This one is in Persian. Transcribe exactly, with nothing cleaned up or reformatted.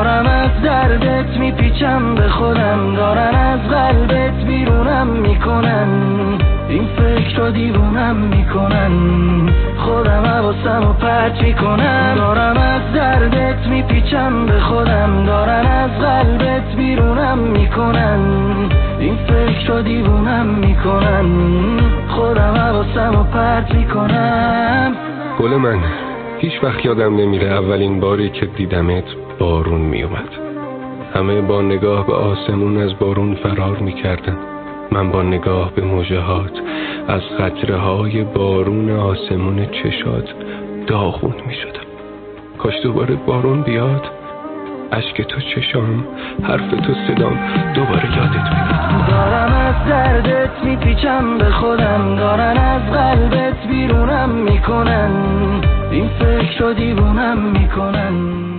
دارم از دردت میپیچم به خودم، دارن از قلبت بیرونم میکنن، این فکر رو دیوونم میکنن، خودم حواسم رو پرت میکنم. دارم از دردت میپیچم به خودم، دارن از قلبت بیرونم میکنن، این فکر رو دیوونم میکنن، خودم حواسم رو پرت میکنم. گل من، هیچ وقت یادم نمیره اولین باری که دیدمت بارون میومد. همه با نگاه به آسمون از بارون فرار میکردن، من با نگاه به موجهات از قطره های بارون آسمون چشات داغون میشدم. کاش دوباره بارون بیاد، اشک تو چشام، حرف تو صدام، دوباره یادت بیاد. دارم از دردت میپیچم به خودم، دارن از قلبت بیرونم میکنن، این فکر رو دیوونم میکنن.